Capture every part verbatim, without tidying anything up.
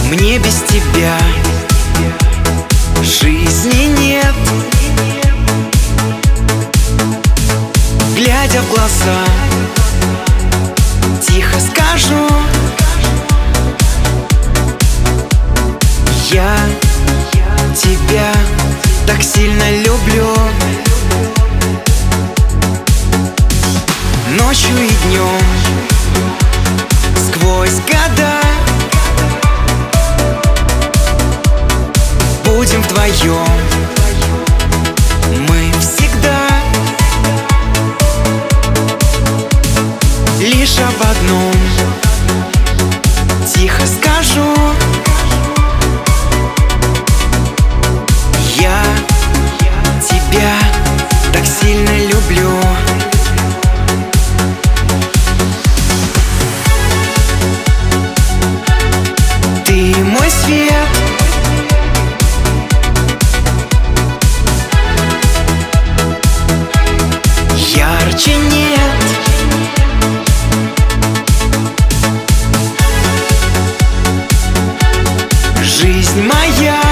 Мне без тебя жизни нет. Глядя в глаза, тихо скажу: я тебя так сильно люблю. Ночью и днем, сквозь года, будем вдвоем мы всегда. Лишь об одном тихо скажу: я тебя так сильно люблю. Ты мой свет, ярче нет. Жизнь моя,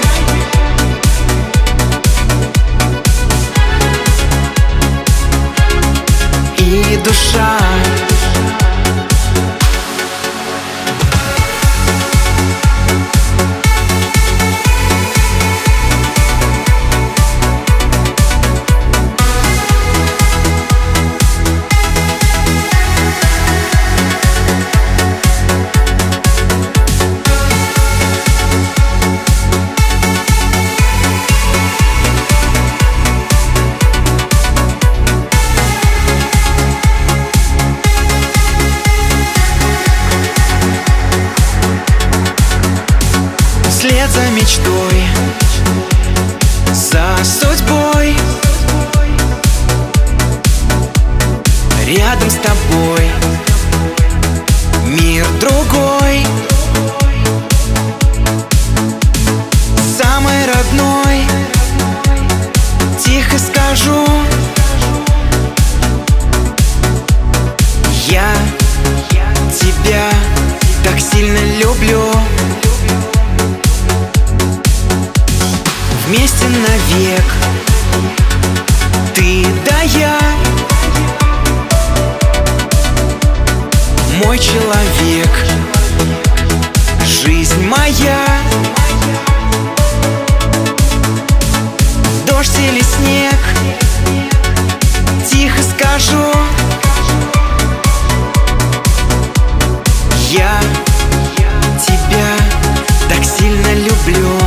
и душа. Вслед за мечтой, за судьбой, рядом с тобой мир другой, самый родной. Тихо скажу: я тебя так сильно люблю. Вместе навек, ты да я, мой человек, жизнь моя. Дождь или снег, тихо скажу: я тебя так сильно люблю.